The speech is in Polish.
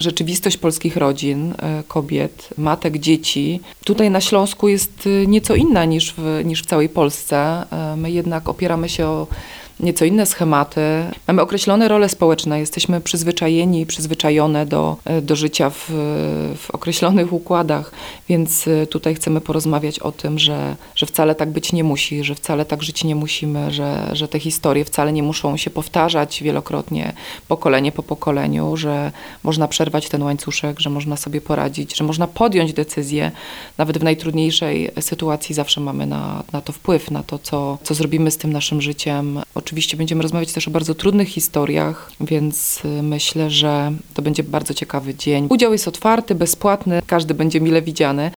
rzeczywistość polskich rodzin, kobiet, matek, dzieci, tutaj na Śląsku jest nieco inna niż w całej Polsce. My jednak opieramy się o nieco inne schematy. Mamy określone role społeczne, jesteśmy przyzwyczajeni i przyzwyczajone do życia w określonych układach, więc tutaj chcemy porozmawiać o tym, że wcale tak być nie musi, że wcale tak żyć nie musimy, że te historie wcale nie muszą się powtarzać wielokrotnie, pokolenie po pokoleniu, że można przerwać ten łańcuszek, że można sobie poradzić, że można podjąć decyzję. Nawet w najtrudniejszej sytuacji zawsze mamy na to wpływ, na to, co zrobimy z tym naszym życiem. Oczywiście będziemy rozmawiać też o bardzo trudnych historiach, więc myślę, że to będzie bardzo ciekawy dzień. Udział jest otwarty, bezpłatny, każdy będzie mile widziany.